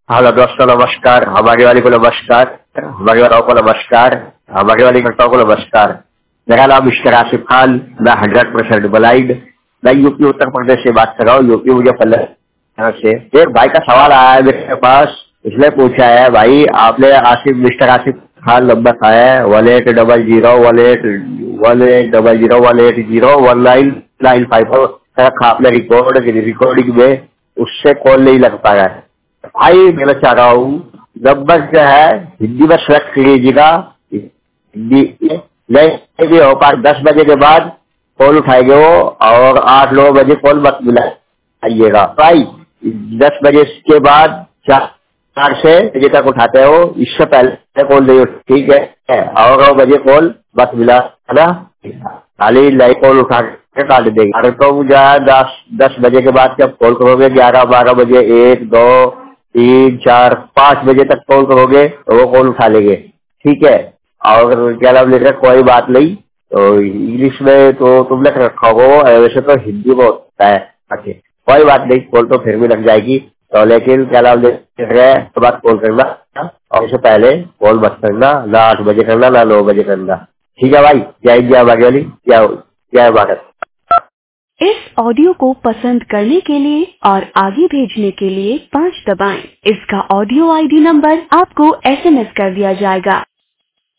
Hello दोस्तों, नमस्कार। हमारी वाली को नमस्कार, हमारी वालों को नमस्कार, हमारी वाली घटनाओं को नमस्कार। मेरा नाम मिस्टर आसिफ खान, मैं 100% ब्लाइंड। मैं यूपी उत्तर प्रदेश से बात कर रहा हूँ। यूपी मुझे 15 से एक भाई का सवाल आया है मेरे पास। इसने पूछा है, भाई आपने मिस्टर आसिफ खान नंबर का है 18001818018018019955 रखा आपने रिकॉर्डिंग में, उससे कॉल नहीं लग पा रहा है। भाई मैं चाह रहा हूँ नंबर जो है हिंदी में सेलेक्ट कीजिएगा। हिंदी नहीं भी हो पार 10 बजे के बाद कॉल उठाएंगे वो, और 8-9 बजे कॉल मत मिलाइएगा भाई। 10 बजे के बाद 4 से बजे तक उठाते हो, इससे पहले कॉल नहीं उठ, ठीक है। और 9 बजे कॉल मत मिला, है ना। खाली लाइव कॉल उठा के काट देंगे। अरे तो मुझे 10 बजे के बाद जब कॉल करोगे 11-12 बजे, 1-2-3-4-5 बजे तक कॉल करोगे तो वो कॉल उठा लेंगे, ठीक है। और क्या नाम लेकर कोई बात नहीं। तो इंग्लिश में तो तुमने रखा हो, वैसे तो हिंदी में होता है। अच्छा, कोई बात नहीं, कॉल तो फिर भी लग जाएगी। तो लेकिन क्या नाम ले रहे तो बात कॉल करना, और उससे पहले कॉल मत करना, ना 8 बजे करना, ना 9 बजे करना, ठीक है भाई। जय इंडिया वाली, जय भारत। इस ऑडियो को पसंद करने के लिए और आगे भेजने के लिए 5 दबाएं। इसका ऑडियो आईडी नंबर आपको एसएमएस कर दिया जाएगा।